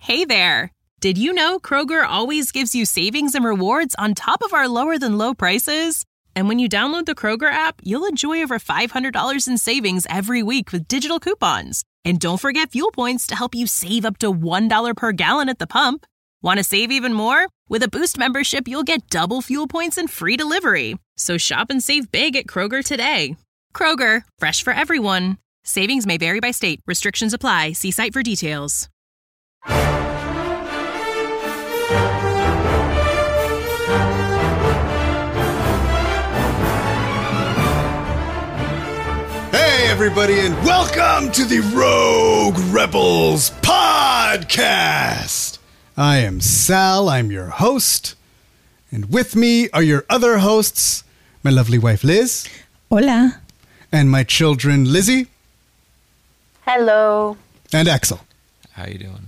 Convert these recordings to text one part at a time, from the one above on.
Hey there! Did you know Kroger always gives you savings and rewards on top of our lower-than-low prices? And when you download the Kroger app, you'll enjoy over $500 in savings every week with digital coupons. And don't forget fuel points to help you save up to $1 per gallon at the pump. Want to save even more? With a Boost membership, you'll get double fuel points and free delivery. So shop and save big at Kroger today. Kroger, fresh for everyone. Savings may vary by state. Restrictions apply. See site for details. Hey, everybody, and welcome to the Rogue Rebels podcast. I am Sal, I'm your host, and with me are your other hosts, my lovely wife Liz. Hola. And my children Lizzie. Hello. And Axel. How you doing?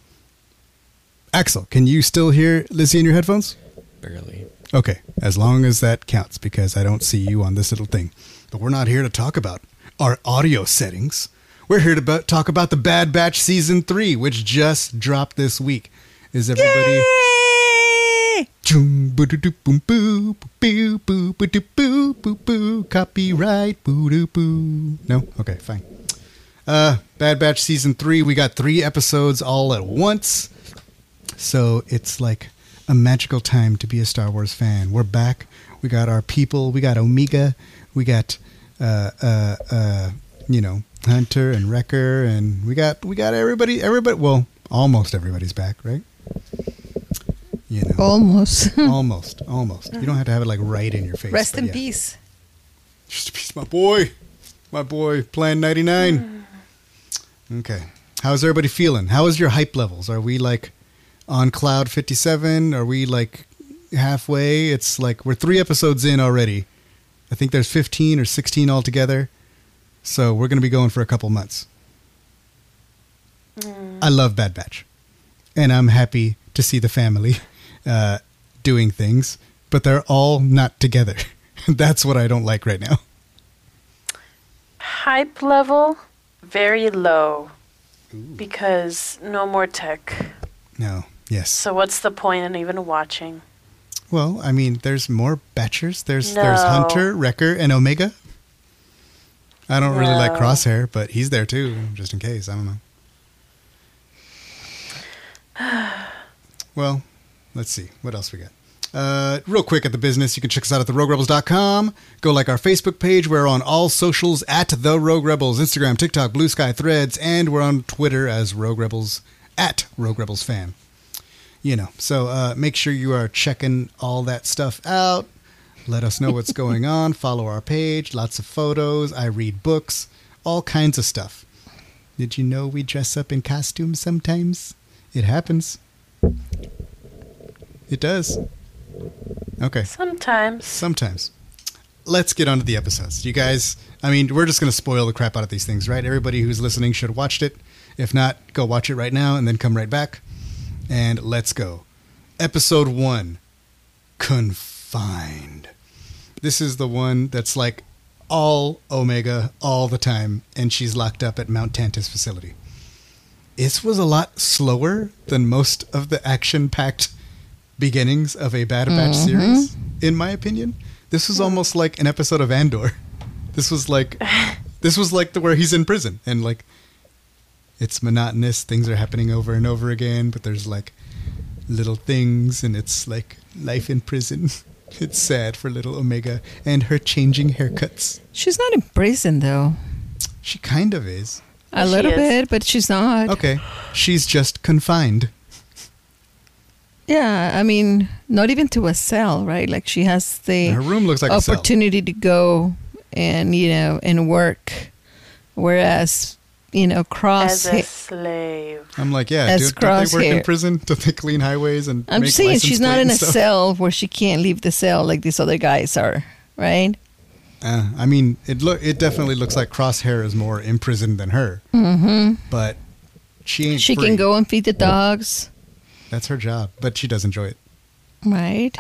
Axel, can you still hear Lizzie in your headphones? Barely. Okay, as long as that counts, because I don't see you on this little thing. But we're not here to talk about our audio settings. We're here to talk about the Bad Batch Season 3, which just dropped this week. Is everybody... Yay! Copyright. No? Okay, fine. Bad Batch Season 3, we got 3 episodes all at once. So it's like a magical time to be a Star Wars fan. We're back. We got our people. We got Omega. We got, Hunter and Wrecker. And we got everybody. Well, almost everybody's back, right? You know. Almost. Almost. You don't have to have it like right in your face. Rest in peace. Just a piece, my boy. My boy, Plan 99. Okay. How's everybody feeling? How is your hype levels? Are we like on cloud 57? Are we like halfway? It's like we're 3 episodes in already. I think there's 15 or 16 altogether. So we're going to be going for a couple months. I love Bad Batch. And I'm happy to see the family doing things. But they're all not together. That's what I don't like right now. Hype level, very low. Ooh. Because no more tech. No, yes. So what's the point in even watching? Well, I mean, there's more Batchers. There's Hunter, Wrecker, and Omega. I don't really like Crosshair, but he's there too, just in case. I don't know. Well, let's see. What else we got? Real quick at the business, you can check us out at theroguerebels.com. Go like our Facebook page. We're on all socials at The Rogue Rebels, Instagram, TikTok, Blue Sky, Threads, and we're on Twitter as Rogue Rebels, at Rogue Rebels Fan. You know, so make sure you are checking all that stuff out. Let us know what's going on. Follow our page. Lots of photos. I read books. All kinds of stuff. Did you know we dress up in costumes sometimes? It happens. It does. Okay. Sometimes. Let's get on to the episodes. You guys, I mean, we're just going to spoil the crap out of these things, right? Everybody who's listening should have watched it. If not, go watch it right now and then come right back. And let's go. Episode 1, Confined. This is the one that's like all Omega all the time, and she's locked up at Mount Tantus facility. This was a lot slower than most of the action-packed beginnings of a Bad Batch series, in my opinion. This was almost like an episode of Andor. This was like where he's in prison, and like it's monotonous. Things are happening over and over again, but there's like little things, and it's like life in prison. It's sad for little Omega and her changing haircuts. She's not in prison, though. She kind of is. A little bit, but she's not. Okay. She's just confined. Yeah, I mean, not even to a cell, right? Like she has the her room looks like opportunity to go and, and work. Whereas, as a slave. I'm like, yeah, don't they work in prison? Don't they clean highways and I'm just saying she's not in a cell where she can't leave the cell like these other guys are, right? I mean, it definitely looks like Crosshair is more imprisoned than her. But she ain't She free. can go and feed the dogs. That's her job, but she does enjoy it. Right.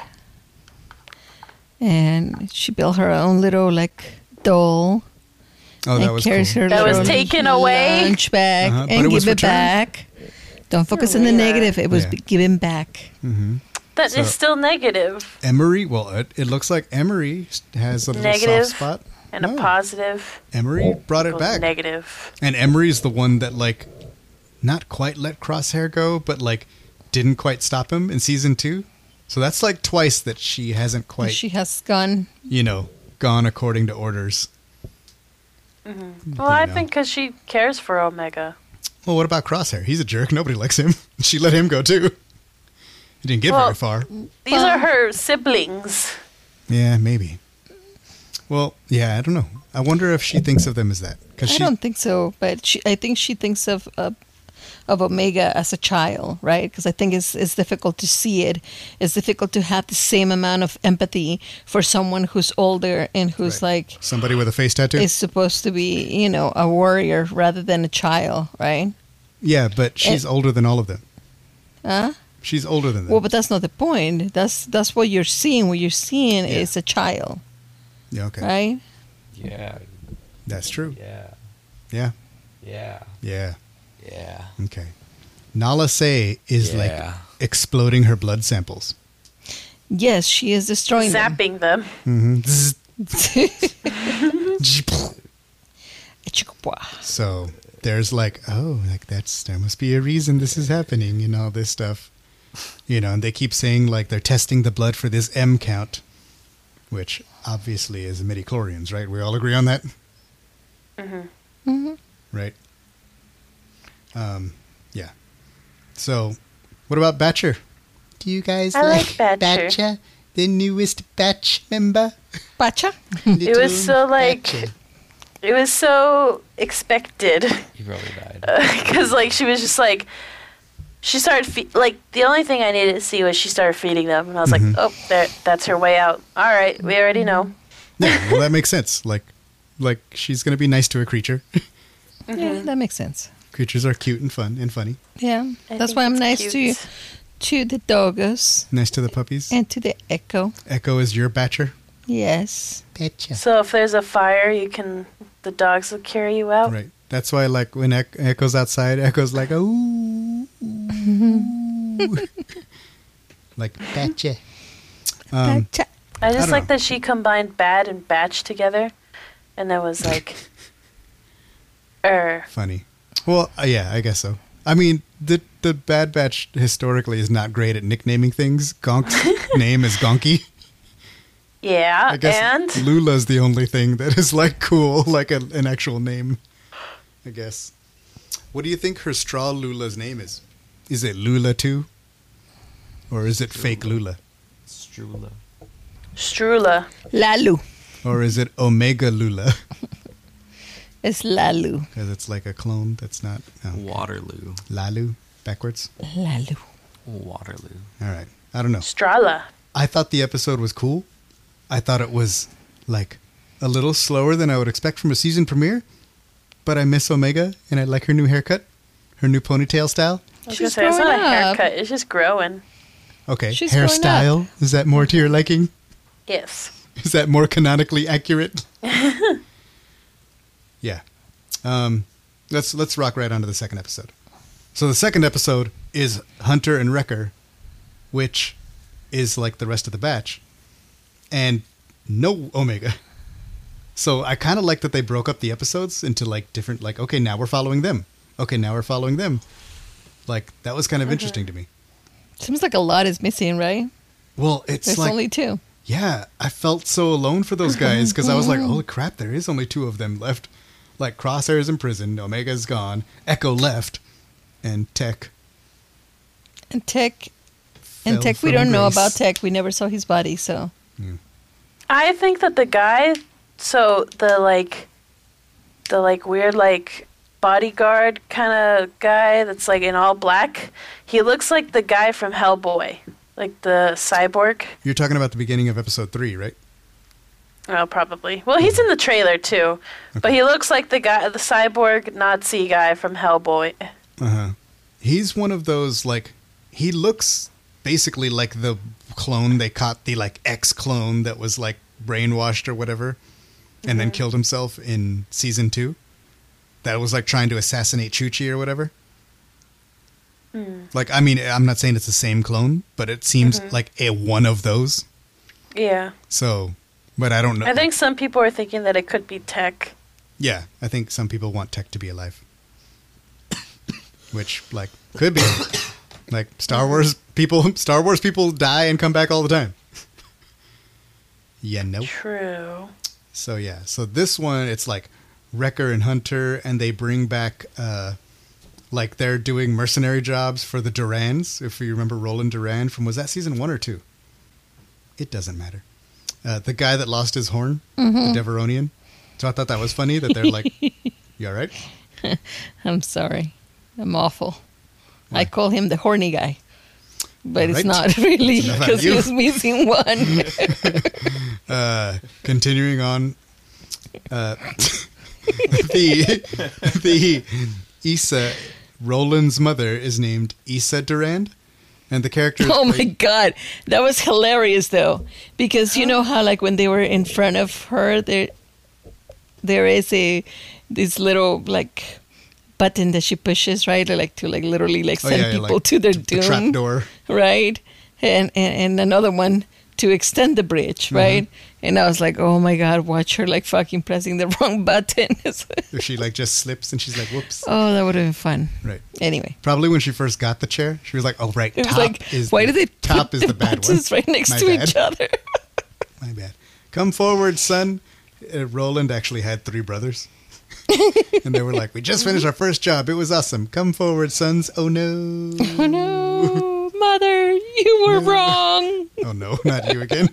And she built her own little, doll. Oh, that was cool. That was taken away. Lunch bag and give it back. Don't focus on the Omega. negative. It was Yeah. given back. That is So- still negative. Emery, well, it looks like Emery has a little Negative soft spot. And No. a positive. Emery brought it equals back. Negative. And Emery's the one that, like, not quite let Crosshair go, but, like, didn't quite stop him in season 2. So that's, like, twice that she hasn't quite, She has gone. gone according to orders. Well, I think because she cares for Omega. Well, what about Crosshair? He's a jerk. Nobody likes him. She let him go, too. He didn't get Well- very far. These are her siblings. Yeah, maybe. Well, yeah, I don't know. I wonder if she thinks of them as that. I don't think so, but I think she thinks of Omega as a child, right? Because I think it's difficult to see it. It's difficult to have the same amount of empathy for someone who's older and who's like Somebody with a face tattoo? is supposed to be, a warrior rather than a child, right? Yeah, but she's older than all of them. Huh? She's older than them. Well, but that's not the point. That's what you're seeing. What you're seeing Yeah. is a child, Yeah, okay. right? Yeah. That's true. Yeah. Yeah. Yeah. Yeah. Yeah. Okay. Nala Se is like Yeah. exploding her blood samples. Yes, she is destroying them. Zapping them. So there's like, oh, like there must be a reason this is happening and all this stuff. And they keep saying like they're testing the blood for this M count, which obviously is midichlorians, right? We all agree on that? Right? Yeah. So, what about Batcher? Do you guys I like Batcher. the newest batch member? Pacha? It was so like, it was so expected. He probably died. Because like she was just like, she started like the only thing I needed to see was she started feeding them, and I was like, oh, that's her way out. All right, we already know. Yeah, well, that makes sense. Like she's gonna be nice to a creature. Yeah, that makes sense. Creatures are cute and fun and funny. Yeah, I that's think why I'm it's nice cute. to the doggos Nice to the puppies. and to the echo. Echo is your Batcher. Yes. Betcha. So if there's a fire, the dogs will carry you out. Right. That's why, like, when Echo's outside, Echo's like, ooh. Like, Batcha. Pacha. I just don't like know. that she combined bad and batch together, and that was like, Funny. Well, yeah, I guess so. I mean, the Bad Batch historically is not great at nicknaming things. Gonk's name is Gonky. yeah, I guess and Lula's the only thing that is, like, cool, like an actual name, I guess. What do you think her straw Lula's name is? Is it Lula too? Or is it fake Lula? Strula. Strula. Lalu. Or is it Omega Lula? It's Lalu. Because it's like a clone that's not... Oh, Waterloo. Lalu, backwards. Lalu. Waterloo. All right. I don't know. Strala. I thought the episode was cool. I thought it was, like, a little slower than I would expect from a season premiere. But I miss Omega, and I like her new haircut. Her new ponytail style. I was She's gonna say, it's not a growing up. haircut, it's just growing. Okay. She's growing Hairstyle. Is that more to your liking? Yes. Is that more canonically accurate? Yeah. Let's rock right onto the second episode. So the second episode is Hunter and Wrecker, which is like the rest of the batch, and no Omega. So I kind of like that they broke up the episodes into like different, like, okay, now we're following them. Okay, now we're following them. Like, that was kind of interesting to me. Seems like a lot is missing, right? Well, it's There's like, only 2. yeah, I felt so alone for those guys because I was like, holy crap, there is only 2 of them left. Like, Crosshair's in prison, Omega's gone, Echo left, and Tech. And Tech, fell we from don't know grace. about Tech. We never saw his body, so. I think that the guy, so the weird like bodyguard kind of guy that's like in all black, he looks like the guy from Hellboy, like the cyborg. You're talking about the beginning of episode 3, right? Oh, probably. Well, he's in the trailer too, but he looks like the cyborg Nazi guy from Hellboy. Uh-huh. He's one of those, like, he looks basically like the clone they caught, the, like, ex-clone that was, like, brainwashed or whatever, and then killed himself in season 2. That was, like, trying to assassinate Chuchi or whatever. Like, I mean, I'm not saying it's the same clone, but it seems like a one of those. Yeah. So, but I don't know. I think some people are thinking that it could be Tech. Yeah, I think some people want Tech to be alive. Which, like, could be. Like, Star Wars people die and come back all the time. Yeah, no. True. So, yeah. So this one, it's like Wrecker and Hunter, and they bring back, like, they're doing mercenary jobs for the Durans. If you remember Roland Duran from, was that season 1 or 2? It doesn't matter. The guy that lost his horn, the Deveronian. So I thought that was funny that they're like, you all right? I'm sorry. I'm awful. I call him the horny guy. But it's not really It's enough out of because he you. was missing one. Continuing on, the Issa, Roland's mother, is named Issa Durand. And the character is Oh my God. That was hilarious though. Because you know how like when they were in front of her, there is this little like button that she pushes, right? Like to like literally like send people like to their the doom. trap door. Right? And another one to extend the bridge, right? And I was like, oh my God, watch her like fucking pressing the wrong button. If she like just slips and she's like, whoops. Oh, that would have been fun. Right. Anyway. Probably when she first got the chair, she was like, oh, right. It was like, why do they top put is the bad one? buttons right next My to bad. each other? My bad. Come forward, son. Roland actually had 3 brothers. And they were like, we just finished our first job. It was awesome. Come forward, sons. Oh, no. Oh no, mother, you were wrong. Oh, no, not you again.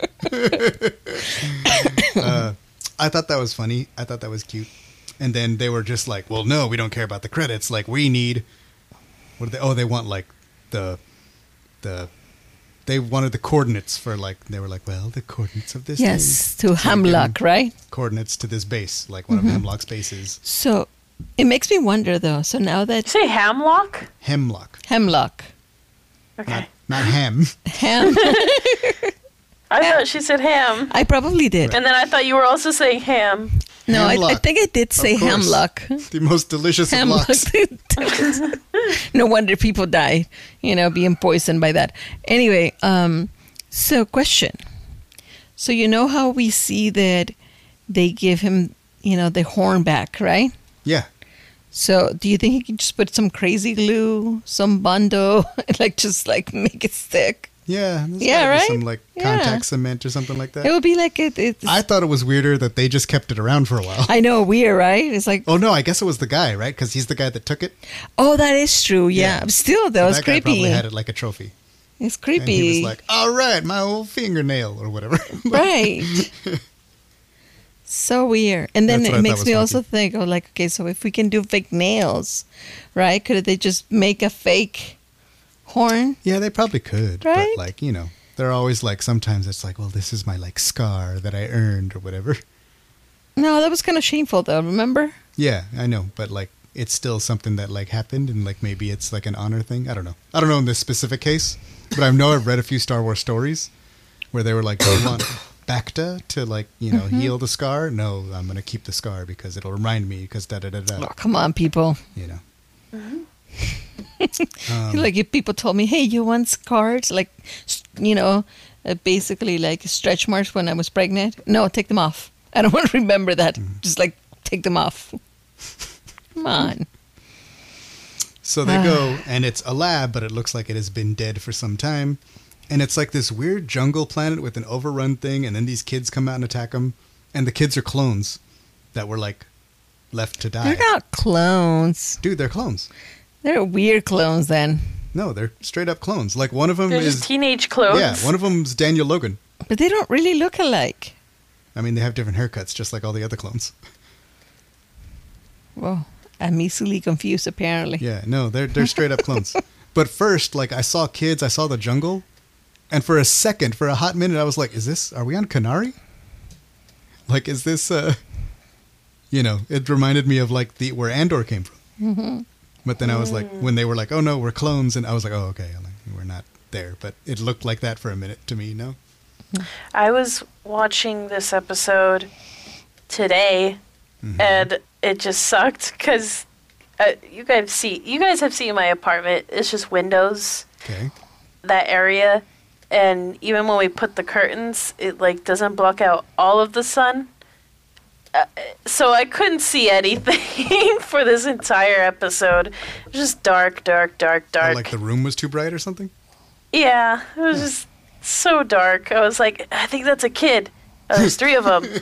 I thought that was funny. I thought that was cute. And then they were just like, well, no, we don't care about the credits. Like, we need... What are they? Oh, they want, like, they wanted the coordinates for, like... They were like, well, the coordinates of this Yes, thing. to So they gave Hemlock, them right? Coordinates to this base, like one of Hemlock's bases. So it makes me wonder, though. So now that Say Hamlock? Hemlock. Hemlock, Okay. Not ham. ham, I thought she said ham. I probably did. And then I thought you were also saying ham. No, I Hemlock. think I did say Of course. Hemlock. The most delicious of Hemlock. locks. No wonder people die, being poisoned by that. Anyway, so question. So you know how we see that they give him, the horn back, right? Yeah. So do you think he can just put some crazy glue, some Bondo, just make it stick? Yeah. there's Yeah, gotta be right? Some, like, Yeah. contact cement or something like that. It would be like it's I thought it was weirder that they just kept it around for a while. I know, weird, right? It's like, Oh, no, I guess it was the guy, right? Because he's the guy that took it. oh, that is true. Yeah. Yeah. Still, though, So it's that guy creepy. probably had it like a trophy. It's And creepy. he was like, all right, my old fingernail or whatever. Right. So weird. And then That's what I it thought makes was me funky. also think, okay, so if we can do fake nails, right? Could they just make a fake horn? Yeah, they probably could. Right? But, like, they're always like, sometimes it's like, well, this is my, like, scar that I earned or whatever. No, that was kind of shameful, though. Remember? Yeah, I know. But, like, it's still something that, like, happened and, like, maybe it's, like, an honor thing. I don't know. I don't know in this specific case. But I know I've read a few Star Wars stories where they were like, do you want Bacta to, like, heal the scar? No, I'm going to keep the scar because it'll remind me because da-da-da-da. Oh, come on, people. Like if people told me, hey, you want scars? Like, basically like stretch marks when I was pregnant. No, take them off. I don't want to remember that. Just like take them off. Come on. So they go, and it's a lab, but it looks like it has been dead for some time. And it's like this weird jungle planet with an overrun thing, and then these kids come out and attack them. And the kids are clones that were, like, left to die. They're not clones. Dude, they're clones. They're weird clones then. No, they're straight up clones. Like, one of them They're is... just teenage clones. Yeah, one of them's Daniel Logan. But they don't really look alike. I mean, they have different haircuts, just like all the other clones. Well, I'm easily confused, apparently. Yeah, no, they're straight up clones. But first, like, I saw kids, I saw the jungle, and for a second, for a hot minute, I was like, are we on Canary? Like, is this, it reminded me of, like, where Andor came from. Mm-hmm. But then I was like, when they were like, oh no, we're clones, and I was like, oh, okay, we're not there. But it looked like that for a minute to me, no? I was watching this episode today, and it just sucked because you guys have seen my apartment. It's just windows. Okay. That area, and even when we put the curtains, it like doesn't block out all of the sun. So I couldn't see anything for this entire episode. It was just dark. Or like the room was too bright or something? Yeah, it was just so dark. I was like, I think that's a kid. There's 3 of them.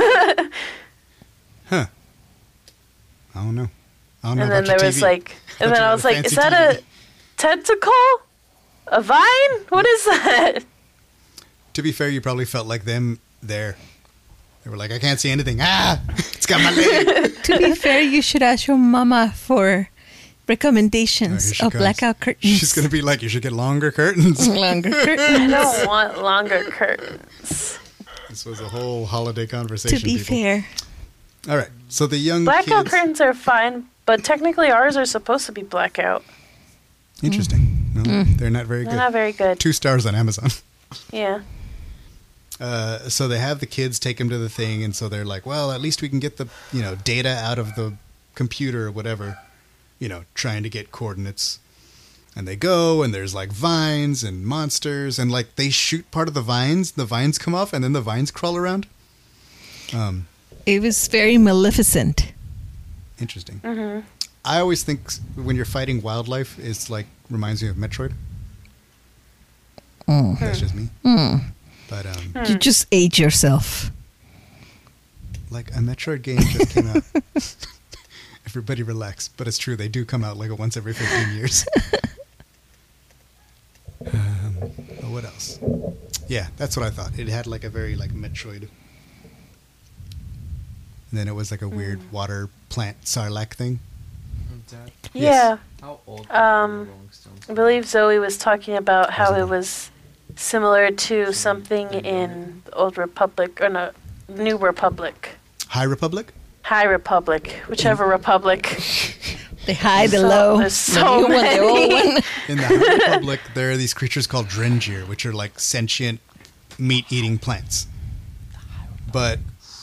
Huh. I don't know. And then there was like, and then I was like, is that a tentacle? A vine? What is that? To be fair, you probably felt like them there. They were like, I can't see anything. Ah, it's got my leg. To be fair, you should ask your mama for recommendations Oh, of blackout curtains. She's going to be like, you should get longer curtains. Longer I curtains. don't want longer curtains. This was a whole holiday conversation. To be people. fair. All right. So the young Blackout kids... curtains are fine, but technically ours are supposed to be blackout. Interesting. No, they're not very They're good. not very good. 2 stars on Amazon. Yeah. So they have the kids take them to the thing, and so they're like, well, at least we can get the data out of the computer or whatever, trying to get coordinates. And they go, and there's like vines and monsters, and like they shoot part of the vines come off, and then the vines crawl around. It was very Maleficent. Interesting. Mm-hmm. I always think when you're fighting wildlife, it's like reminds me of Metroid. That's just me. But You just age yourself. like a Metroid game just came out. Everybody relax. But it's true, they do come out like once every 15 years. But what else? Yeah, that's what I thought. It had like a very like Metroid. And then it was like a weird water plant sarlacc thing. Yeah. How old I believe Zoe was talking about how it was similar to something in the Old Republic, or no, New Republic. High Republic? High Republic, whichever republic. The high, the So- low, there's the so new one, the old many. one. In the High Republic, there are these creatures called Drengir, which are like sentient meat-eating plants. But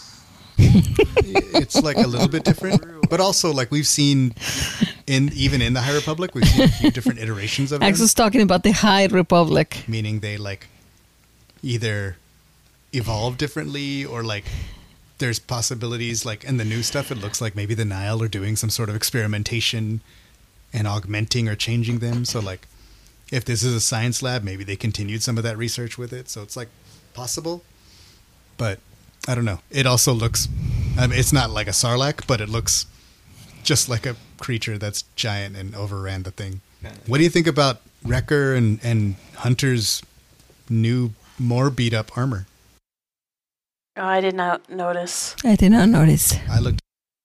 it's like a little bit different. But also, like we've seen, even in the High Republic, we've seen a few different iterations of them. Axel's talking about the High Republic. Meaning they like either evolve differently or like there's possibilities like in the new stuff it looks like maybe the Nile are doing some sort of experimentation and augmenting or changing them. So like if this is a science lab, maybe they continued some of that research with it. So it's like possible. But I don't know. It also looks, it's not like a sarlacc, but it looks just like a creature that's giant and overran the thing. What do you think about Wrecker and Hunter's new, more beat up armor? Oh, I did not notice. I did not notice. I looked.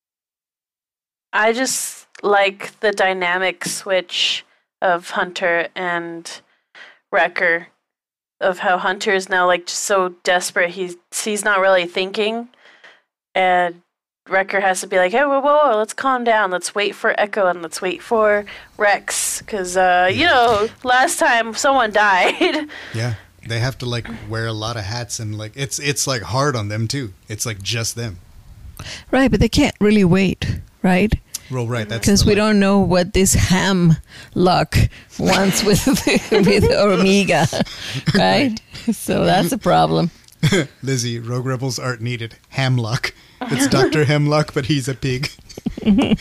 I just like the dynamic switch of Hunter and Wrecker, of how Hunter is now like just so desperate. He's not really thinking, and Wrecker has to be like, hey, whoa, let's calm down. Let's wait for Echo and let's wait for Rex, because last time someone died. Yeah, they have to like wear a lot of hats and like it's like hard on them too. It's like just them. Right, but they can't really wait, right? Well, right. That's Because we don't know what this ham luck wants with Omega, right? So that's a problem. Lizzie, Rogue Rebels aren't needed. Hamlock. It's Dr. Hemlock, but he's a pig. And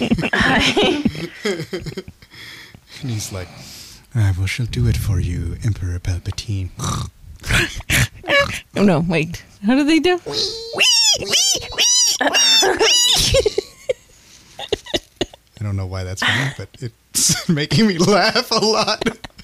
he's like, well, she'll do it for you, Emperor Palpatine. Oh, no, wait. How do they do? I don't know why that's funny, but it's making me laugh a lot.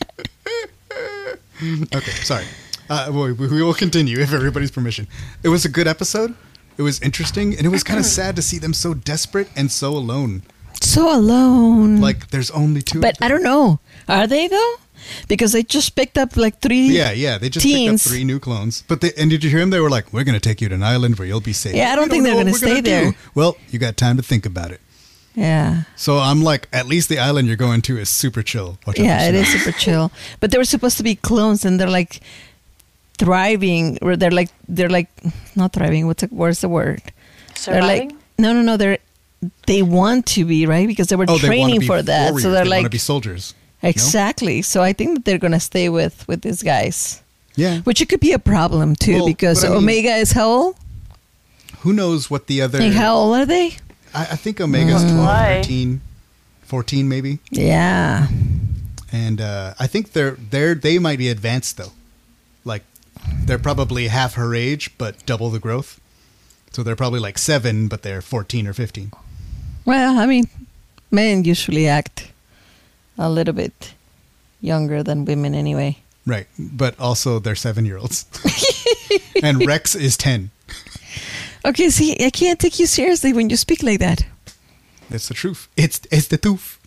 Okay, sorry. We will continue if everybody's permission. It was a good episode. It was interesting, and it was kind of sad to see them so desperate and so alone. So alone. Like, there's only two. But I don't know. Are they, though? Because they just picked up like 3 Yeah. They just teens. picked up 3 new clones. And did you hear them? They were like, we're going to take you to an island where you'll be safe. Yeah, I don't think they're going to stay there. Well, you got time to think about it. Yeah. So I'm like, at least the island you're going to is super chill. Watch out Yeah, for it is tsunamis. super chill. But they were supposed to be clones, and they're like thriving, or they're like not thriving. Where's the word? Surviving? They're like, no. they want to be, right? Because they were They wanna training be for that. warriors. So they're they want like, to be soldiers. exactly. So I think that they're going to stay with these guys. Yeah. Which it could be a problem too, Well, because but I mean- Omega is how old? Who knows what the other... Like, how old are they? I think Omega's 12, Why? 13, 14 maybe. Yeah. And I think they might be advanced though. Like they're probably half her age, but double the growth. So they're probably like 7, but they're 14 or 15. Well, I mean, men usually act a little bit younger than women anyway. Right. But also they're 7-year-olds. And Rex is 10. Okay, see, I can't take you seriously when you speak like that. That's the truth. It's the truth.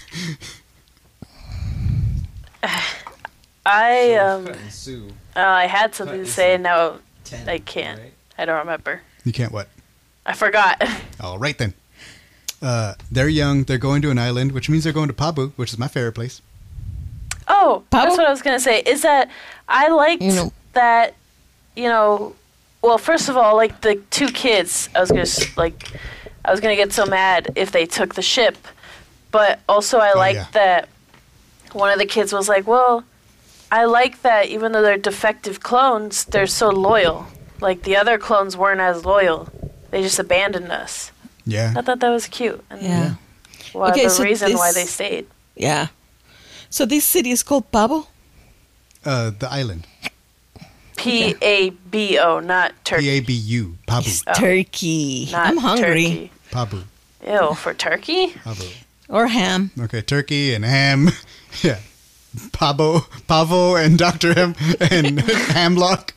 I had something to say, and now I can't. I don't remember. You can't what? I forgot. All right then. They're young. They're going to an island, which means they're going to Pabu, which is my favorite place. Oh, Pablo? that's what I was going to say. Is that I liked that, well, first of all, like the 2 kids, I was going to get so mad if they took the ship. But also I liked that one of the kids was like, well, I like that even though they're defective clones, they're so loyal. Like the other clones weren't as loyal. They just abandoned us. Yeah. I thought that was cute. And Yeah. the so reason why this- they stayed. Yeah. So this city is called Pabo? The island. Pabo, not Turkey. Pabu. Pabu. Oh. Turkey. Not I'm hungry. Turkey. Pabu. Ew, for turkey? Pabu. Or ham. Okay, turkey and ham. Yeah. Pavo and Dr. M and Hamlock.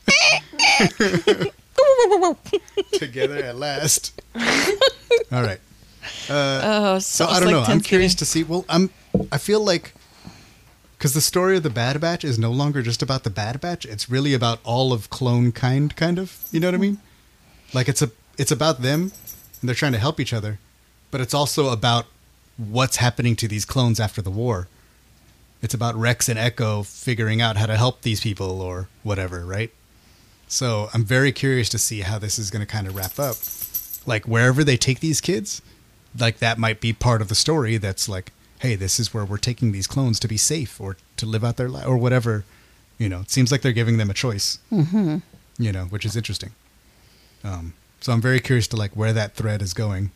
Together at last. All right. So I don't know. I'm curious to see. Well, I feel like because the story of the Bad Batch is no longer just about the Bad Batch. It's really about all of clone kind of. You know what I mean? Like it's about them, and they're trying to help each other, but it's also about what's happening to these clones after the war. It's about Rex and Echo figuring out how to help these people or whatever, right? So I'm very curious to see how this is going to kind of wrap up. Like wherever they take these kids, like that might be part of the story that's like, hey, this is where we're taking these clones to be safe or to live out their life or whatever. You know, it seems like they're giving them a choice, which is interesting. So I'm very curious to like where that thread is going.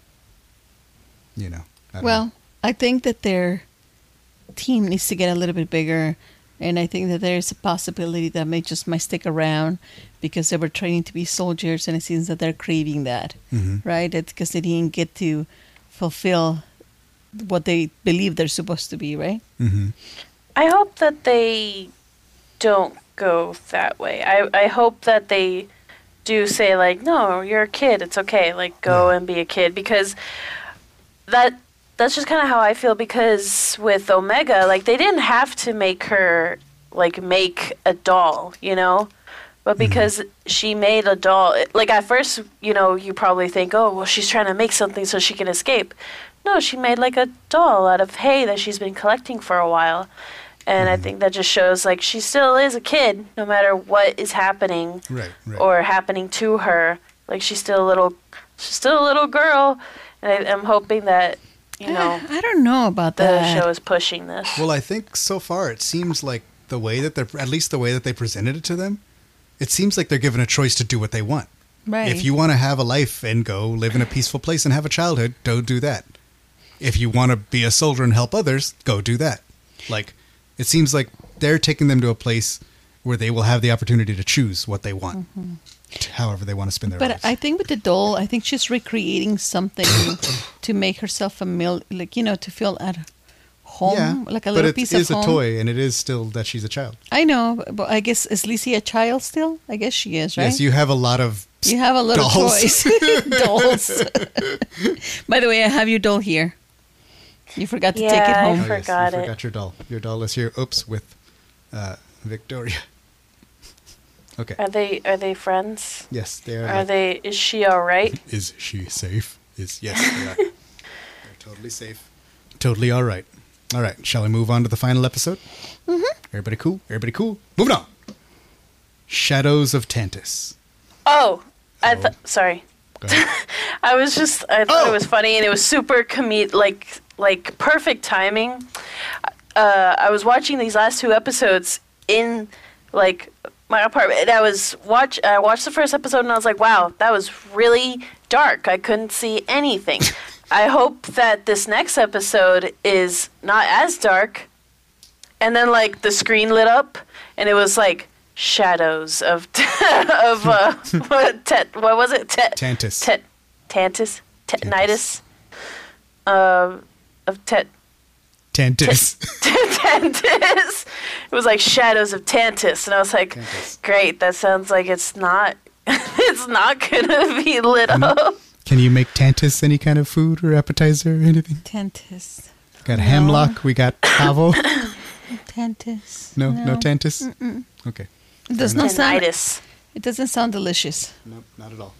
I don't know. I think that their team needs to get a little bit bigger, and I think that there's a possibility that might stick around because they were training to be soldiers, and it seems that they're craving that, right? It's because they didn't get to fulfill what they believe they're supposed to be, right? I hope that they don't go that way. I hope that they do say, like, no, you're a kid. It's okay. Like, go and be a kid. Because that's just kind of how I feel, because with Omega, like, they didn't have to make her, like, make a doll, But because she made a doll, like, at first, you probably think, oh, well, she's trying to make something so she can escape. No, she made, like, a doll out of hay that she's been collecting for a while. And I think that just shows, like, she still is a kid, no matter what is happening Right. or happening to her. Like, she's still a little girl. And I'm hoping that, I don't know about the that. show is pushing this. Well, I think so far it seems like the way that at least the way that they presented it to them, it seems like they're given a choice to do what they want. Right. If you want to have a life and go live in a peaceful place and have a childhood, go do that. If you want to be a soldier and help others, go do that. Like, it seems like they're taking them to a place where they will have the opportunity to choose what they want, however they want to spend their lives. But I think with the doll, I think she's recreating something to make herself familiar, like, to feel at home, like a little piece of home. But it is a toy, and it is still that she's a child. I know, but I guess, is Lizzie a child still? I guess she is, right? Yes, you have a lot of You have a little dolls. toys. Dolls. By the way, I have your doll here. You forgot to take it Yeah, home. I forgot you it. forgot your doll. Your doll is here. Oops, with Victoria. Okay. Are they friends? Yes, they are. Is she all right? Is she safe? Yes, they are. They're totally safe. Totally all right. All right, shall we move on to the final episode? Everybody cool? Everybody cool? Moving on. Shadows of Tantus. Oh, sorry. Go ahead. I thought it was funny, and it was super like perfect timing. I was watching these last 2 episodes in like my apartment, and I watched the first episode, and I was like, wow, that was really dark. I couldn't see anything. I hope that this next episode is not as dark. And then like the screen lit up, and it was like shadows of what was it? Tantus. Tantus. Tetanitis. Of Tantus. Tantus. It was like shadows of Tantus, and I was like, great. That sounds like it's not. It's not gonna be lit up. Can you make Tantus any kind of food or appetizer or anything? Tantus. Got hemlock. We got pavo. Tantus. No Tantus. Okay. It does not sound. Tinnitus. It doesn't sound delicious. Nope, not at all.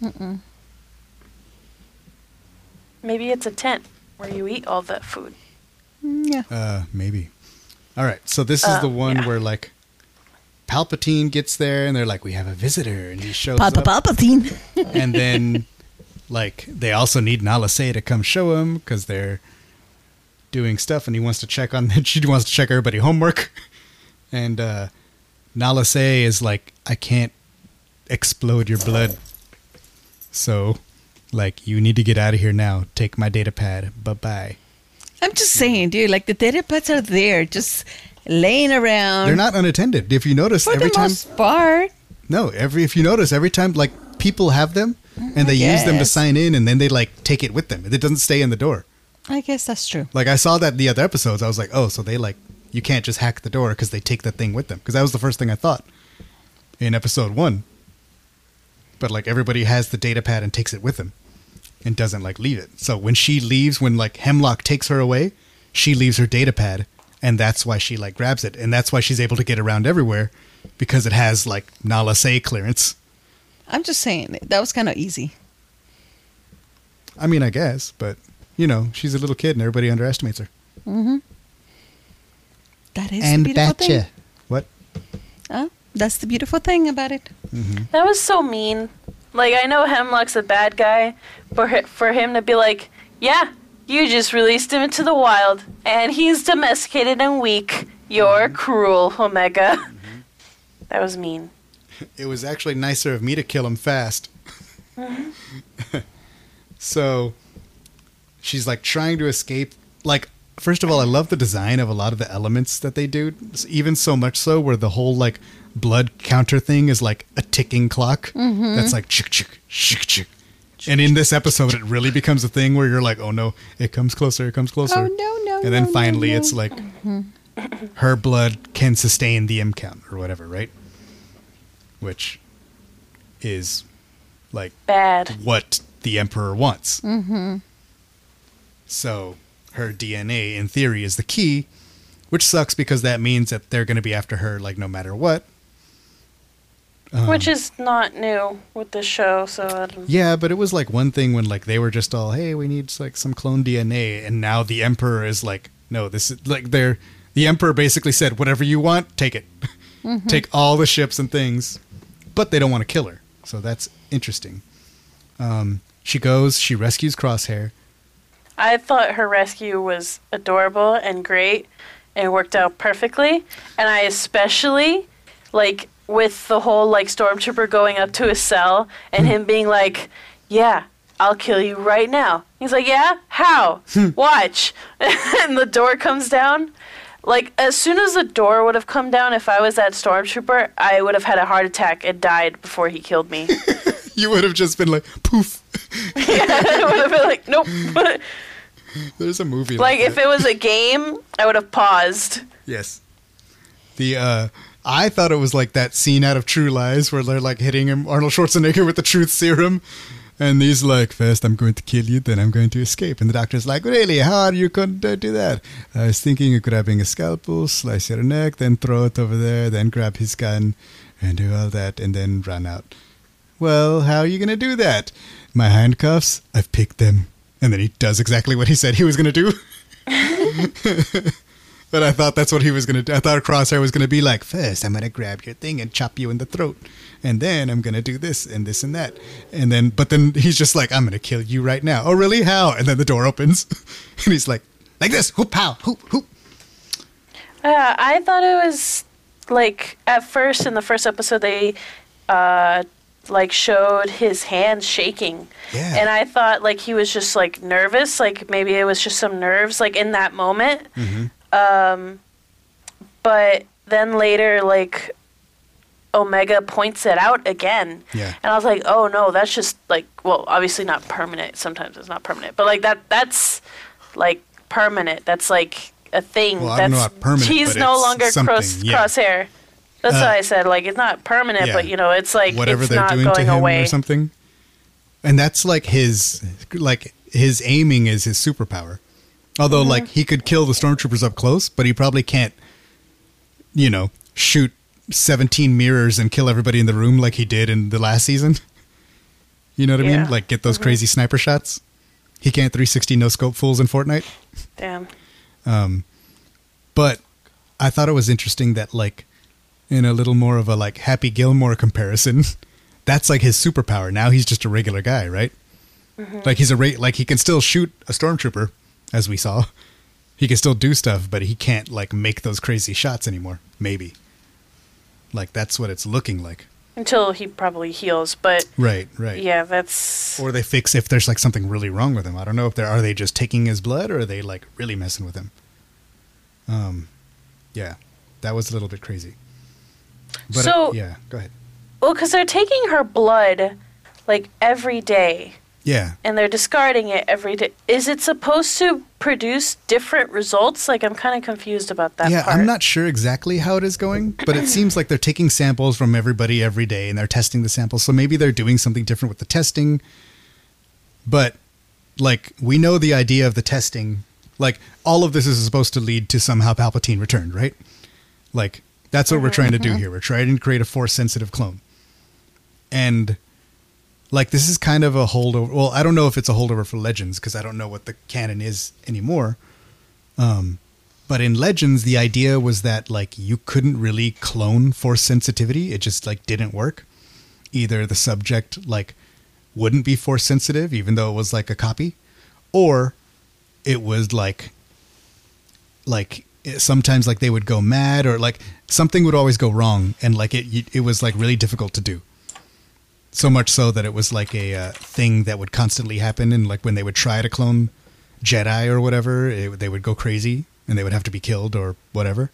Maybe it's a tent where you eat all that food. Yeah. Maybe. All right. So this is the one where like Palpatine gets there, and they're like, "We have a visitor," and he shows up. Palpatine. And then, like, they also need Nala Se to come show him because they're doing stuff, and he wants to check on. She wants to check everybody homework, and Nala Se is like, "I can't explode your blood, so like you need to get out of here now. Take my data pad. Bye bye." I'm just saying, dude. Like the data pads are there, just laying around. They're not unattended. If you notice, for every the time. most part. No, if you notice, every time like people have them and they use them to Yes. sign in, and then they like take it with them. It doesn't stay in the door. I guess that's true. Like I saw that in the other episodes. I was like, oh, so they like you can't just hack the door because they take the thing with them. Because that was the first thing I thought in episode 1. But like everybody has the data pad and takes it with them and doesn't like leave it. So when she leaves, when like Hemlock takes her away, she leaves her data pad, and that's why she like grabs it, and that's why she's able to get around everywhere because it has like Nala Se clearance. I'm just saying that was kind of easy. I mean, I guess, but you know, she's a little kid and everybody underestimates her. That is And the beautiful thing. betcha. What? That's the beautiful thing about it. That was so mean. Like, I know Hemlock's a bad guy, but for him to be like, yeah, you just released him into the wild, and he's domesticated and weak. You're cruel, Omega. That was mean. It was actually nicer of me to kill him fast. So she's like trying to escape. Like, first of all, I love the design of a lot of the elements that they do. Even so much so where the whole like blood counter thing is like a ticking clock. That's like chick chick chick chick. And in this episode, it really becomes a thing where you're like, oh no, it comes closer, it comes closer. Oh, no, And then no, finally no. it's like her blood can sustain the M count or whatever, right? Which is like Bad. what the Emperor wants. So her DNA, in theory, is the key, which sucks because that means that they're going to be after her, like, no matter what. Which is not new with this show, so I don't... Yeah, but it was like one thing when like they were just all, hey, we need like some clone DNA, and now the Emperor is like, no, this is like the Emperor basically said, whatever you want, take it. Take all the ships and things, but they don't want to kill her. So that's interesting. She goes, she rescues Crosshair. I thought her rescue was adorable and great and worked out perfectly. And I especially, like, with the whole, like, Stormtrooper going up to his cell and him being like, yeah, I'll kill you right now. He's like, yeah? How? Watch. And the door comes down. Like, as soon as the door would have come down, if I was that Stormtrooper, I would have had a heart attack and died before he killed me. You would have just been like, poof. Yeah, I would have been like, nope. There's a movie Like, like if that. it was a game, I would have paused. Yes. I thought it was like that scene out of True Lies where they're like hitting him, Arnold Schwarzenegger, with the truth serum. And he's like, first I'm going to kill you, then I'm going to escape. And the doctor's like, really? How are you going to do that? I was thinking of grabbing a scalpel, slice your neck, then throw it over there, then grab his gun and do all that, and then run out. Well, how are you going to do that? My handcuffs, I've picked them. And then he does exactly what he said he was going to do. But I thought that's what he was going to do. I thought Crosshair was going to be like, first I'm going to grab your thing and chop you in the throat. And then I'm going to do this and this and that. And then, but then he's just like, I'm going to kill you right now. Oh, really? How? And then the door opens. And he's like this. Hoop, pow, hoop, hoop. I thought it was, like, at first, in the first episode, they, like, showed his hands shaking. Yeah. And I thought, like, he was just, like, nervous. Like, maybe it was just some nerves, like, in that moment. But then later, like, Omega points it out again. Yeah. And I was like, oh, no, that's just, like, well, obviously not permanent. Sometimes it's not permanent. But, like, that's, like, permanent. That's, like, a thing. Well, I don't know about permanent, he's but no it's longer something, yeah. Crosshair. That's why I said, like, it's not permanent, Yeah. but, you know, it's, like, whatever it's they're not doing to going him away. or something. And that's like his aiming is his superpower. Although, like, he could kill the stormtroopers up close, but he probably can't, you know, shoot 17 mirrors and kill everybody in the room like he did in the last season. You know what I Yeah. mean? Like, get those crazy sniper shots. He can't 360 no-scope fools in Fortnite. Damn. But I thought it was interesting that, like, in a little more of a, like, Happy Gilmore comparison, that's, like, his superpower. Now he's just a regular guy, right? Like, he's like, he can still shoot a stormtrooper, as we saw. He can still do stuff, but he can't, like, make those crazy shots anymore. Maybe. Like, that's what it's looking like. Until he probably heals, but Right. yeah, that's... Or they fix if there's, like, something really wrong with him. I don't know if are they just taking his blood, or are they, like, really messing with him? Yeah. That was a little bit crazy. But So- yeah, go ahead. Well, because they're taking her blood, like, every day, Yeah. and they're discarding it every day. Is it supposed to produce different results? Like, I'm kind of confused about that part. I'm not sure exactly how it is going, but it seems like they're taking samples from everybody every day and they're testing the samples. So maybe they're doing something different with the testing. But, like, we know the idea of the testing. Like, all of this is supposed to lead to somehow Palpatine returned, right? Like, that's what we're trying to do here. We're trying to create a Force-sensitive clone. And, like, this is kind of a holdover. Well, I don't know if it's a holdover for Legends, because I don't know what the canon is anymore. But in Legends, the idea was that, like, you couldn't really clone Force sensitivity. It just, like, didn't work. Either the subject, like, wouldn't be Force sensitive, even though it was, like, a copy, or it was, like sometimes, like, they would go mad, or, like, something would always go wrong, and, like, it was, like, really difficult to do. So much so that it was like a thing that would constantly happen. And, like, when they would try to clone Jedi or whatever, they would go crazy and they would have to be killed or whatever.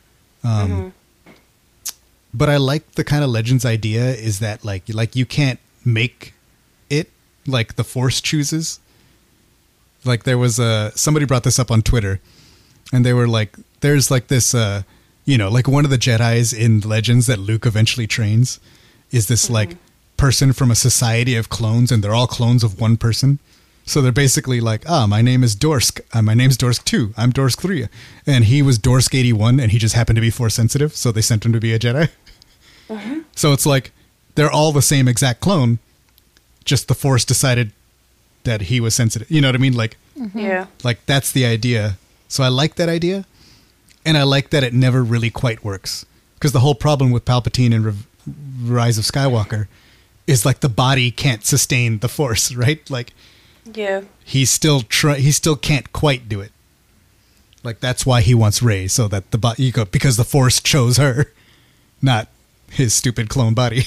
But I like the kind of Legends idea is that, like you can't make it, like, the Force chooses. Like, there was somebody brought this up on Twitter, and they were like, there's, like, this, like, one of the Jedis in Legends that Luke eventually trains is this, like, person from a society of clones, and they're all clones of one person. So they're basically like, my name is Dorsk. My name's Dorsk 2. I'm Dorsk 3. And he was Dorsk 81, and he just happened to be Force sensitive, so they sent him to be a Jedi. So it's like, they're all the same exact clone, just the Force decided that he was sensitive. You know what I mean? Like, Yeah. like, that's the idea. So I like that idea, and I like that it never really quite works. Because the whole problem with Palpatine and Rise of Skywalker is, like, the body can't sustain the Force, right? Like, Yeah. he still can't quite do it. Like, that's why he wants Rey, so that because the Force chose her, not his stupid clone body.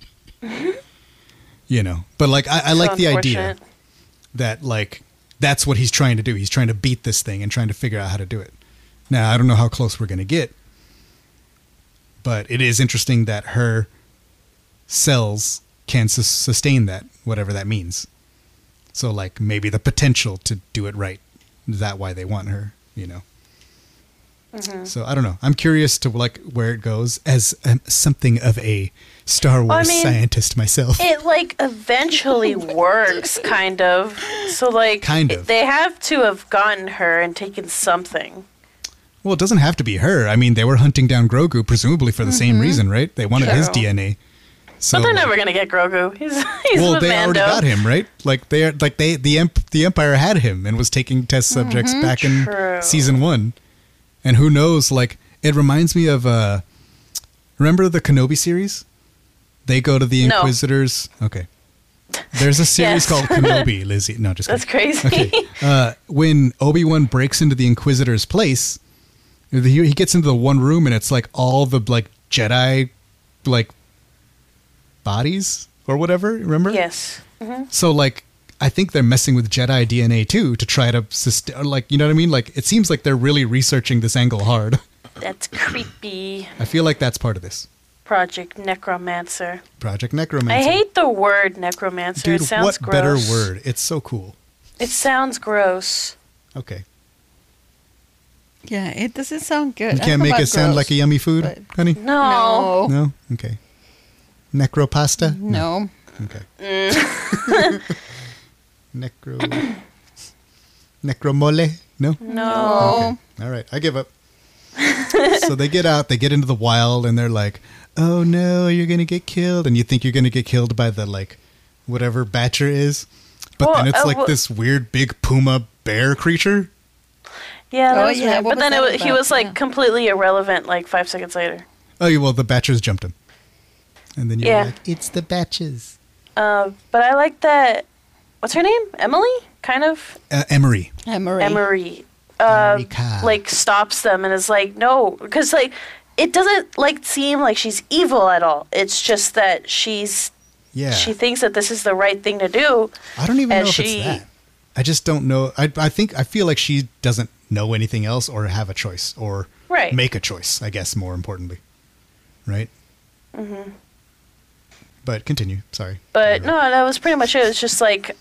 You know, but, like, I like the idea that, like, that's what he's trying to do. He's trying to beat this thing and trying to figure out how to do it. Now, I don't know how close we're going to get, but it is interesting that her cells can sustain that, whatever that means. So, like, maybe the potential to do it right. Is that why they want her, you know? So, I don't know. I'm curious to, like, where it goes as something of a Star Wars scientist myself. It, like, eventually works, kind of. So, like, Kind of. they have to have gotten her and taken something. Well, it doesn't have to be her. I mean, they were hunting down Grogu, presumably for the same reason, right? They wanted his True. DNA. So, But they're like, never gonna get Grogu. He's well, with they Mando. already got him, right? Like, the Empire had him and was taking test subjects back in True. season 1. And who knows, like, it reminds me of, remember the Kenobi series? They go to the No. Inquisitors. Okay. There's a series Yes. called Kenobi, Lizzie. No, just That's kidding. crazy. Okay. When Obi-Wan breaks into the Inquisitor's place, he gets into the one room and it's like all the like Jedi like bodies or whatever, remember? Yes. So like I think they're messing with Jedi DNA too to try to like, you know what I mean? Like it seems like they're really researching this angle hard. That's creepy. I feel like that's part of this. Project Necromancer. Project Necromancer. I hate the word necromancer. Dude, it sounds what gross. better word? It's so cool. It sounds gross. Okay. Yeah, it doesn't sound good. You can't make it sound like a yummy food, but- honey? No. No? Okay. Necropasta? No. Okay. Necromole? No? No. Okay. All right. I give up. So they get out, they get into the wild, and they're like, oh no, you're going to get killed. And you think you're going to get killed by the, like, whatever Batcher is. But Well, then it's like well- this weird big puma bear creature. Yeah, that Oh, was yeah, weird. what But then was that he about? was like Yeah. completely irrelevant like 5 seconds later. Oh, yeah, well, the Batchers jumped him. And then you're Yeah. like, it's the Batches. But I like that. What's her name? Emily? Kind of. Emery. Emery. Emery. Emery-ka. Like stops them and is like, no, because like it doesn't like seem like she's evil at all. It's just that Yeah. she thinks that this is the right thing to do. I don't even and know if she- it's that. I just don't know. I feel like she doesn't know anything else or have a choice or Right. make a choice, I guess, more importantly. Right? Mm-hmm. But continue. Sorry. But no, that was pretty much it. It's just like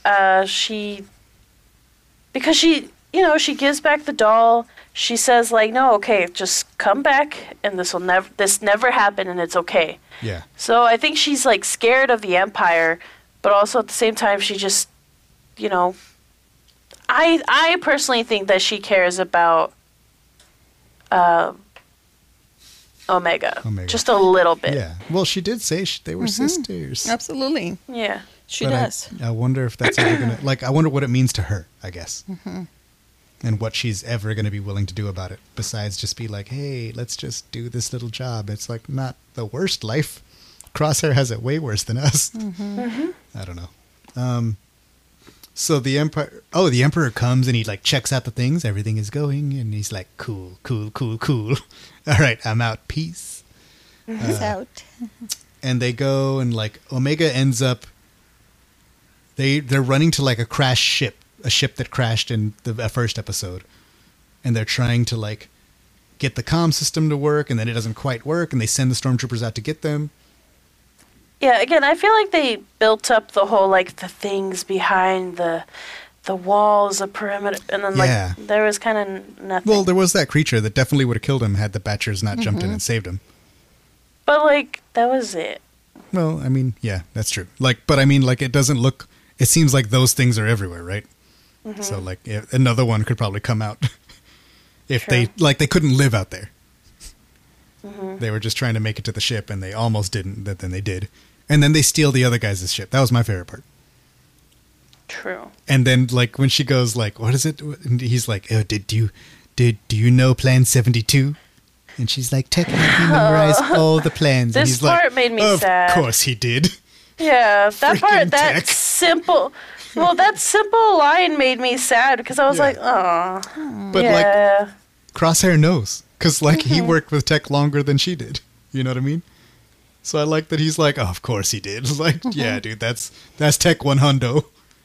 because she gives back the doll. She says like, no, okay, just come back, and this never happened, and it's okay. Yeah. So I think she's like scared of the Empire, but also at the same time she just, I personally think that she cares about Omega, just a little bit. Yeah. Well, she did say they were sisters. Absolutely. Yeah. She But does. I wonder if that's ever going to... Like, I wonder what it means to her, I guess. And what she's ever going to be willing to do about it. Besides just be like, hey, let's just do this little job. It's like not the worst life. Crosshair has it way worse than us. I don't know. So the Emperor comes and he like checks out the things. Everything is going. And he's like, cool. All right, I'm out. Peace. He's out. And they go and like Omega ends up... They're running to like a crashed ship, a ship that crashed in the first episode, and they're trying to like get the comm system to work, and then it doesn't quite work, and they send the stormtroopers out to get them. Yeah, again, I feel like they built up the whole like the things behind the walls, the perimeter, and then like Yeah. there was kind of nothing. Well, there was that creature that definitely would have killed him had the Batchers not jumped in and saved him. But like that was it. Well, I mean, yeah, that's true. Like, but I mean, like, it doesn't look. It seems like those things are everywhere, right? So, like, another one could probably come out if True. they couldn't live out there. They were just trying to make it to the ship, and they almost didn't. But then they did, and then they steal the other guy's ship. That was my favorite part. True. And then, like, when she goes, like, what is it? And he's like, oh, do you know Plan 72? And she's like, technically memorize all the plans. And This he's like, part made me of sad. Of course he did. Yeah, that Freaking part, that Tech. simple. Well, that simple line made me sad because I was Yeah. like, oh, But, like, yeah. Crosshair knows. Because, like, he worked with Tech longer than she did. You know what I mean? So I like that he's like, oh, of course he did. Like, yeah, dude, that's Tech 100.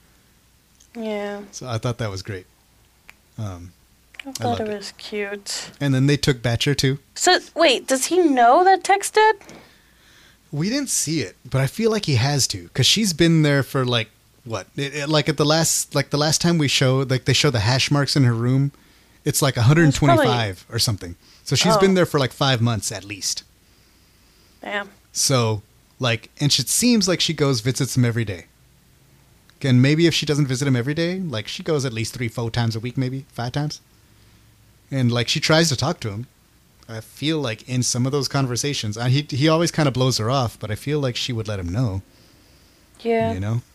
Yeah, So I thought that was great. I loved thought it it. was cute. And then they took Batcher, too. So, wait, does he know that Tech's dead? We didn't see it, but I feel like he has to, because she's been there for like what? Like at the last time we showed, like they show the hash marks in her room. It's like 125 or something. So she's been there for like 5 months at least. Damn. So like, and it seems like she goes visits him every day. And maybe if she doesn't visit him every day, like she goes at least 3-4 times a week, maybe 5 times. And like she tries to talk to him. I feel like in some of those conversations, and he always kind of blows her off, but I feel like she would let him know. Yeah. You know?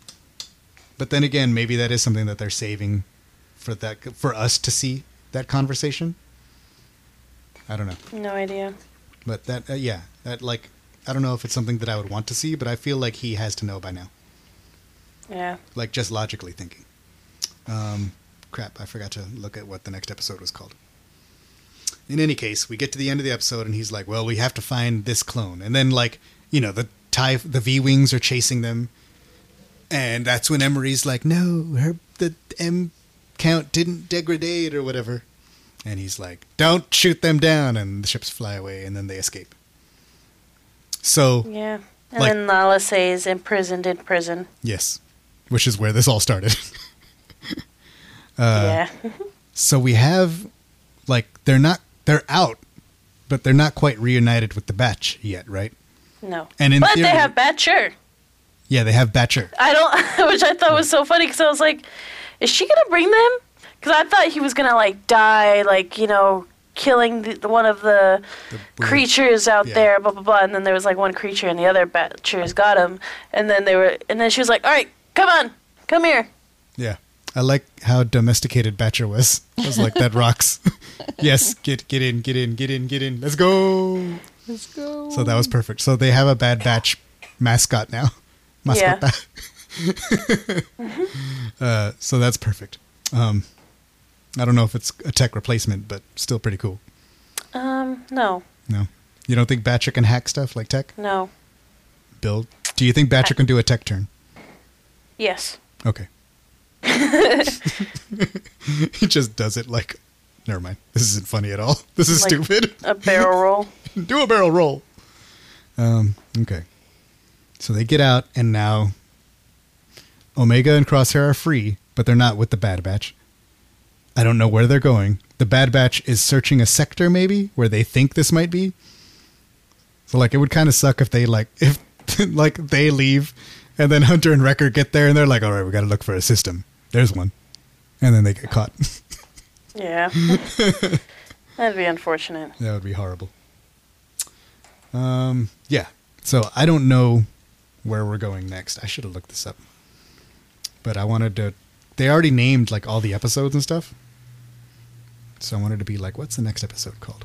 But then again, maybe that is something that they're saving for us to see that conversation. I don't know. No idea. But that, I don't know if it's something that I would want to see, but I feel like he has to know by now. Yeah. Like, just logically thinking. Crap, I forgot to look at what the next episode was called. In any case, we get to the end of the episode, and he's like, well, we have to find this clone. And then, like, you know, the V-Wings are chasing them. And that's when Emery's like, no, the M count didn't degrade or whatever. And he's like, don't shoot them down. And the ships fly away, and then they escape. So, Yeah. And like- then Lalase is imprisoned in prison. yes, which is where this all started. Yeah. So we have, like, they're out, but they're not quite reunited with the Batch yet, right? No. And in but theory- they have Batcher. Yeah, they have Batcher. I don't, which I thought was so funny because I was like, is she gonna bring them? Because I thought he was gonna like die, like, you know, killing one of the weird- creatures out yeah. there, blah blah blah. And then there was like one creature, and the other Batchers got him. And then she was like, all right, come here. Yeah. I like how domesticated Batcher was. I was like, that rocks. Yes, get in. Let's go. Let's go. So that was perfect. So they have a Bad Batch mascot now. Yeah. So that's perfect. I don't know if it's a tech replacement, but still pretty cool. No, No? You don't think Batcher can hack stuff like tech? no, Build? Do you think Batcher can do a tech turn? yes. Okay. He just does it like, never mind. This isn't funny at all. This is Like- stupid. A barrel roll. Do a barrel roll. Okay. So they get out, and now Omega and Crosshair are free, but they're not with the Bad Batch. I don't know where they're going. The Bad Batch is searching a sector, maybe, where they think this might be. So, like, it would kind of suck if they, if they leave, and then Hunter and Wrecker get there, and they're like, all right, we got to look for a system. There's one. And then they get caught. Yeah. That'd be unfortunate. That would be horrible. Yeah. So I don't know where we're going next. I should have looked this up. But I wanted to... They already named, like, all the episodes and stuff. So I wanted to be like, what's the next episode called?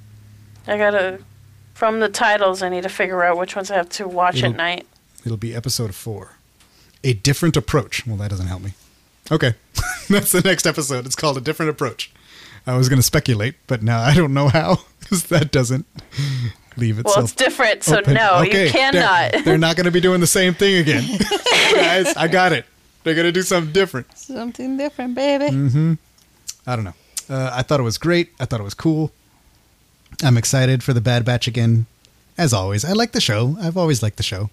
From the titles, I need to figure out which ones I have to watch It'll- at night. It'll be episode 4. A Different Approach. Well, that doesn't help me. Okay. That's the next episode. It's called A Different Approach. I was going to speculate, but now I don't know how, because that doesn't leave itself. Well, it's different, so open. no, Okay, you cannot. They're not going to be doing the same thing again. Guys, I got it. They're going to do something different. Something different, baby. I don't know. I thought it was great. I thought it was cool. I'm excited for the Bad Batch again. As always, I like the show. I've always liked the show.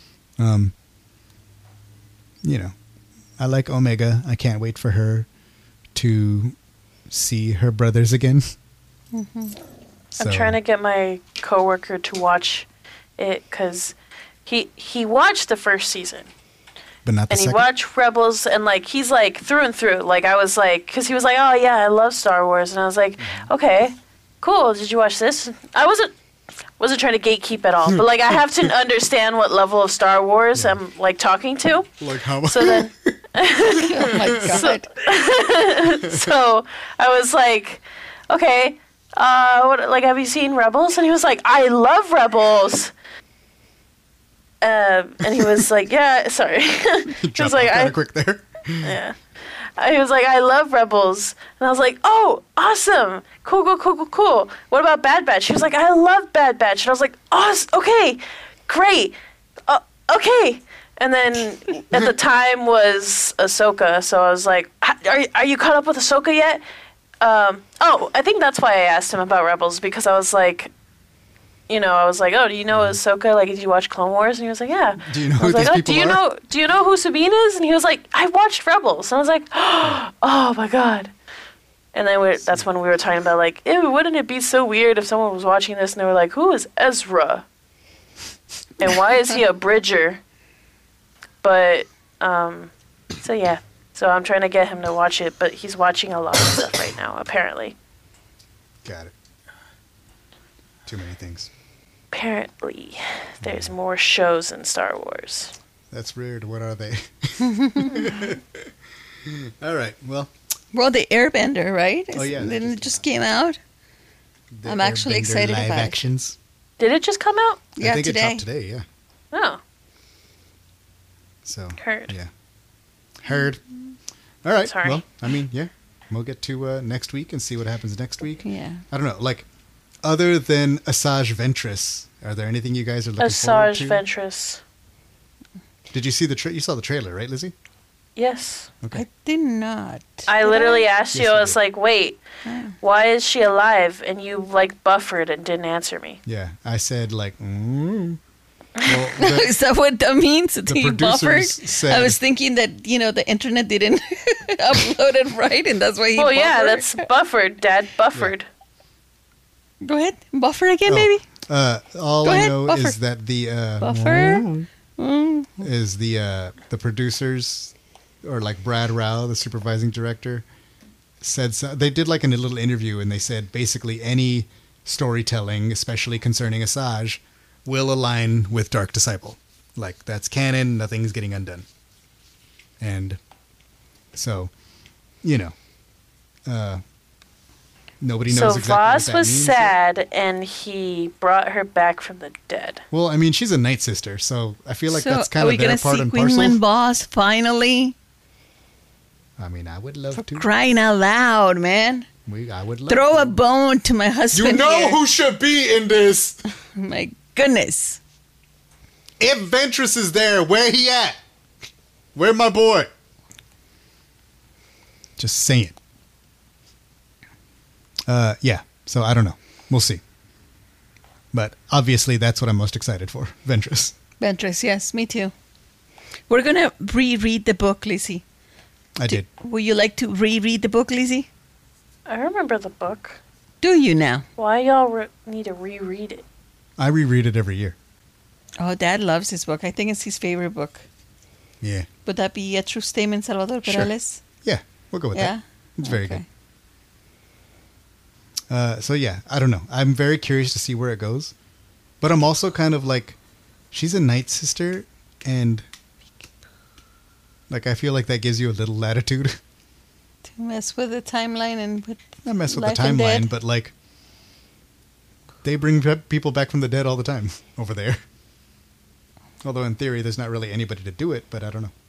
You know, I like Omega. I can't wait for her to see her brothers again. I'm trying to get my coworker to watch it because he watched the first season. But not the And he second. watched Rebels, and like he's like through and through. Like I was like, because he was like, "Oh yeah, I love Star Wars," and I was like, "Okay, cool. Did you watch this?" I wasn't trying to gatekeep at all, but like I have to understand what level of Star Wars I'm like talking to. Like how? So then, Oh my god. so I was like, "Okay, what like have you seen Rebels?" And he was like, "I love Rebels." And he was like, "Yeah, sorry." He Dropped was like, off kind of quick there. Yeah. He was like, "I love Rebels." And I was like, "Oh, awesome. Cool. What about Bad Batch?" He was like, "I love Bad Batch." And I was like, "Awesome. Okay. Great. Okay." And then at the time was Ahsoka. So I was like, are you caught up with Ahsoka yet? I think that's why I asked him about Rebels, because I was like, "Oh, do you know Ahsoka? Like, did you watch Clone Wars?" And he was like, "Yeah." Do you know I was who like, these people are? Do you know who Sabine is? And he was like, "I watched Rebels." And I was like, "Oh my god." And then that's when we were talking about like, ew, wouldn't it be so weird if someone was watching this and they were like, "Who is Ezra? And why is he a bridger?" But so yeah. So I'm trying to get him to watch it, but he's watching a lot of stuff right now, apparently. Got it. Too many things. Apparently, there's more shows in Star Wars. That's weird. What are they? All right. Well, Well, the Airbender, right? Oh, yeah, that Didn't just it just came out? The I'm actually Airbender excited live about it. actions. Did it just come out? Yeah, I think today. it dropped today. Yeah. Oh, So Heard. Yeah. Heard. All right. Sorry. Well, I mean, yeah, we'll get to next week and see what happens next week. Yeah. I don't know. Like, other than Asajj Ventress, are there anything you guys are looking forward Asajj to? Ventress. Did you see you saw the trailer, right, Lizzie? Yes. Okay. I did not. I Did literally asked you, Yes, I you was did. like, wait, why is she alive? And you, like, buffered and didn't answer me. Yeah, I said like. Well, the- Is that what that means? Do you buffered? producers said- I was thinking that, the internet didn't upload it right, and that's why he Oh, yeah, buffered. that's buffered, Dad. Buffered. Go ahead. Buffer again, oh, baby. all Go I ahead, know buffer. is that the Buffer. is the producers, or like Brad Rao, the supervising director, said they did like in a little interview, and they said basically any storytelling, especially concerning Asajj, will align with Dark Disciple. Like, that's canon, nothing's getting undone. And so, nobody knows So exactly what Voss that was means. sad, and he brought her back from the dead. Well, I mean, she's a Night Sister, so I feel like So that's kind are of we their gonna part see and Quinlan parcel. Boss finally? I mean, I would love to. Crying out loud, man. I would love Throw to. a bone to my husband. You know here. who should be in this. My goodness. If Ventress is there, where he at? Where my boy? Just saying. Yeah. So I don't know. We'll see. But obviously, that's what I'm most excited for. Ventress. Ventress, yes, me too. We're going to reread the book, Lizzie. I did. Would you like to reread the book, Lizzie? I remember the book. Do you now? Why y'all need to reread it? I reread it every year. Oh, Dad loves this book. I think it's his favorite book. Yeah. Would that be a true statement, Salvador Sure. Perales? Yeah. We'll go with Yeah? that. It's very Okay. good. So yeah, I don't know. I'm very curious to see where it goes. But I'm also kind of like, she's a Night Sister, and like I feel like that gives you a little latitude. To mess with the timeline and with Not mess with life the and timeline, dead. but like they bring people back from the dead all the time over there. Although in theory, there's not really anybody to do it, but I don't know.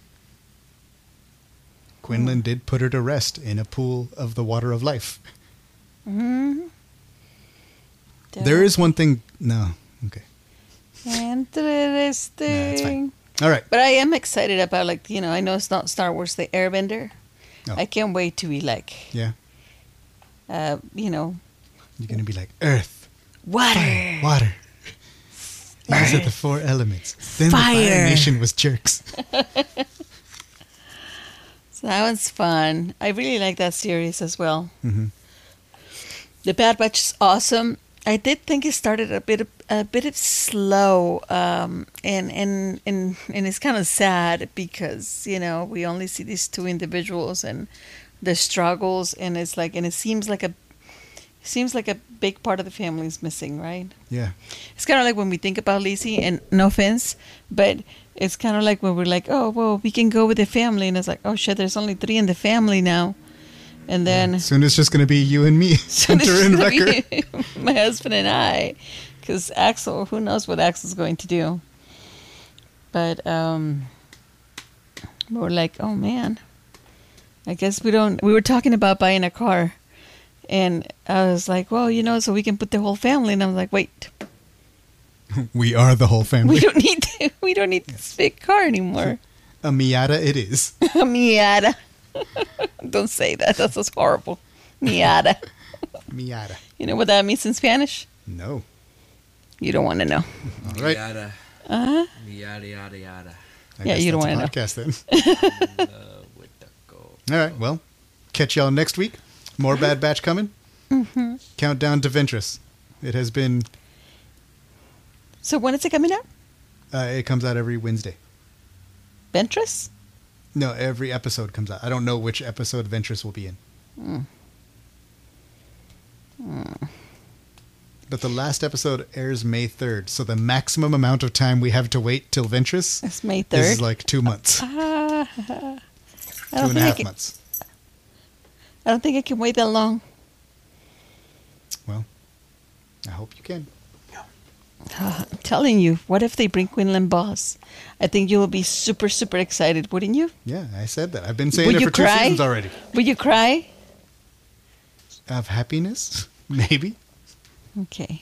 Quinlan did put her to rest in a pool of the water of life. Mm-hmm. There is one thing. No, okay. Interesting. All right. But I am excited about, like, I know it's not Star Wars The Airbender. Oh. I can't wait to be like, Yeah, you're gonna be like Earth, water. fire, water. These are the four elements. Then the Fire. Fire Nation was jerks. So that one's fun. I really like that series as well. Mhm. The Bad Batch is awesome. I did think it started a bit of slow, and it's kind of sad because we only see these two individuals and the struggles, and it's like, and it seems like a big part of the family is missing, right? Yeah. It's kind of like when we think about Lizzie, and no offense, but it's kind of like when we're like, oh, well, we can go with the family, and it's like, oh shit, there's only 3 in the family now, and then Soon it's just gonna be you and me, soon it's Hunter and gonna Wrecker. be my husband and I, because Axel, who knows what Axel's going to do, but we're like, oh man, I guess we were talking about buying a car. And I was like, well, so we can put the whole family. And I'm like, wait, We are the whole family. we don't need this big car anymore. A Miata it is. Miata. Don't say that. That's just horrible. Miata. Miata. You know what that means in Spanish? No. You don't want to know. All right. Yada, Uh-huh. yada, yada, yada. I Yeah, guess you don't that's a wanna know. podcast then. With the gold. All right. Well, catch y'all next week. More Bad Batch coming. Mm-hmm. Countdown to Ventress. It has been. So when is it coming out? It comes out every Wednesday. Ventress? No, every episode comes out. I don't know which episode Ventress will be in. But the last episode airs May 3rd, so the maximum amount of time we have to wait till Ventress It's May is 3rd. like 2 months. I 2.5 months. I don't think I can wait that long. Well, I hope you can. I'm telling you, what if they bring Quinlan Boss? I think you will be super, super excited, wouldn't you? Yeah, I said that. I've been saying Would it you for 2 cry? seasons already. Will you cry? Of happiness? Maybe. Okay.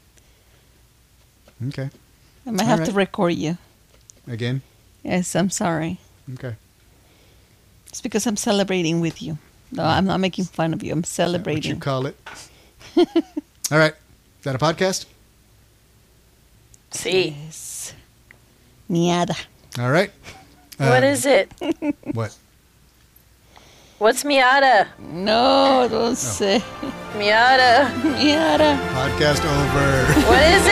Okay. I might have to right. record you. Again? Yes, I'm sorry. Okay. It's because I'm celebrating with you. No, I'm not making fun of you. I'm Is that what celebrating. you call it? All right. Is that a podcast? See. Yes. Niada. All right. What is it? What? What's Miata? No, don't say Miata. Niada. Podcast over. What is